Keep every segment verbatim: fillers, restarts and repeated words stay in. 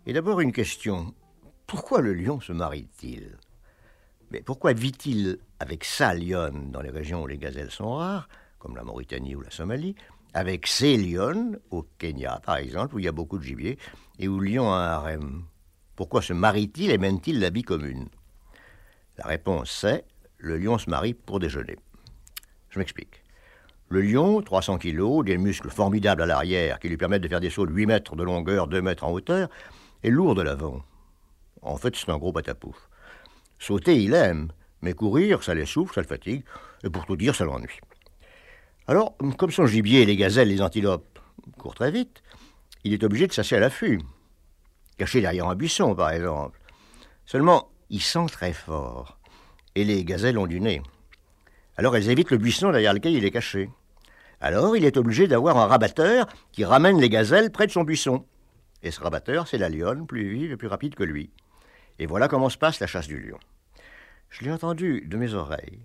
Et d'abord une question. Pourquoi le lion se marie-t-il? Mais pourquoi vit-il avec sa lionne dans les régions où les gazelles sont rares, comme la Mauritanie ou la Somalie, avec ses lionnes, au Kenya par exemple, où il y a beaucoup de gibier, et où le lion a un harem? Pourquoi se marie-t-il et mène-t-il la vie commune? La réponse c'est, le lion se marie pour déjeuner. Je m'explique. Le lion, trois cents kilos, des muscles formidables à l'arrière qui lui permettent de faire des sauts de huit mètres de longueur, deux mètres en hauteur, est lourd de l'avant. En fait, c'est un gros patapouf. Sauter, il aime, mais courir, ça l'essouffle, ça le fatigue, et pour tout dire, ça l'ennuie. Alors, comme son gibier, les gazelles, les antilopes, courent très vite, il est obligé de s'asseoir à l'affût, caché derrière un buisson, par exemple. Seulement, il sent très fort, et les gazelles ont du nez. Alors elles évitent le buisson derrière lequel il est caché. Alors il est obligé d'avoir un rabatteur qui ramène les gazelles près de son buisson. Et ce rabatteur, c'est la lionne, plus vive et plus rapide que lui. Et voilà comment se passe la chasse du lion. Je l'ai entendu de mes oreilles.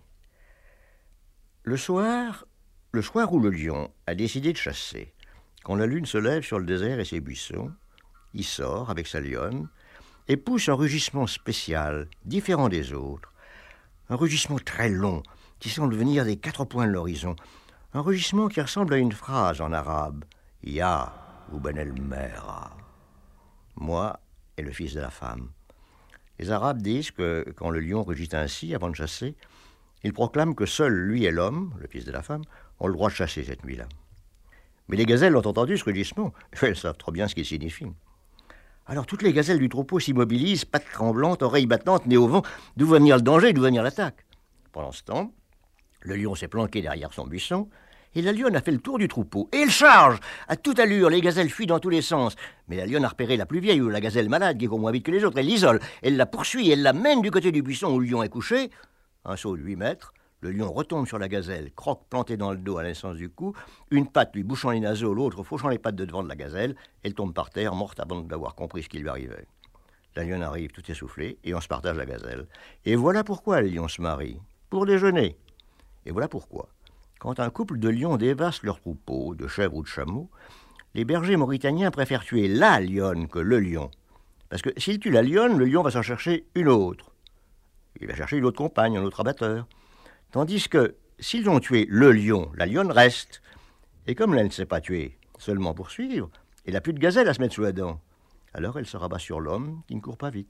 Le soir, le soir où le lion a décidé de chasser, quand la lune se lève sur le désert et ses buissons, il sort avec sa lionne et pousse un rugissement spécial, différent des autres. Un rugissement très long, qui semble venir des quatre points de l'horizon. Un rugissement qui ressemble à une phrase en arabe. Ya ou ben el mera. Moi et le fils de la femme. Les Arabes disent que quand le lion rugit ainsi avant de chasser, ils proclament que seul lui et l'homme, le fils de la femme, ont le droit de chasser cette nuit-là. Mais les gazelles ont entendu ce rugissement. Elles savent trop bien ce qu'il signifie. Alors toutes les gazelles du troupeau s'immobilisent, pattes tremblantes, oreilles battantes, nez au vent. D'où va venir le danger, d'où va venir l'attaque? Pendant ce temps, le lion s'est planqué derrière son buisson, et la lionne a fait le tour du troupeau. Et elle charge! À toute allure, les gazelles fuient dans tous les sens. Mais la lionne a repéré la plus vieille, ou la gazelle malade, qui court moins vite que les autres. Elle l'isole, elle la poursuit, elle la mène du côté du buisson où le lion est couché. Un saut de huit mètres, le lion retombe sur la gazelle, croque planté dans le dos à l'essence du cou, une patte lui bouchant les naseaux, l'autre fauchant les pattes de devant de la gazelle. Elle tombe par terre, morte avant d'avoir compris ce qui lui arrivait. La lionne arrive tout essoufflée, et on se partage la gazelle. Et voilà pourquoi les lions se marient. Pour déjeuner. Et voilà pourquoi, quand un couple de lions dévaste leur troupeau, de chèvres ou de chameaux, les bergers mauritaniens préfèrent tuer la lionne que le lion. Parce que s'ils tuent la lionne, le lion va s'en chercher une autre. Il va chercher une autre compagne, un autre abatteur. Tandis que, s'ils ont tué le lion, la lionne reste. Et comme elle ne sait pas tuer seulement pour suivre, elle n'a plus de gazelle à se mettre sous la dent. Alors elle se rabat sur l'homme qui ne court pas vite.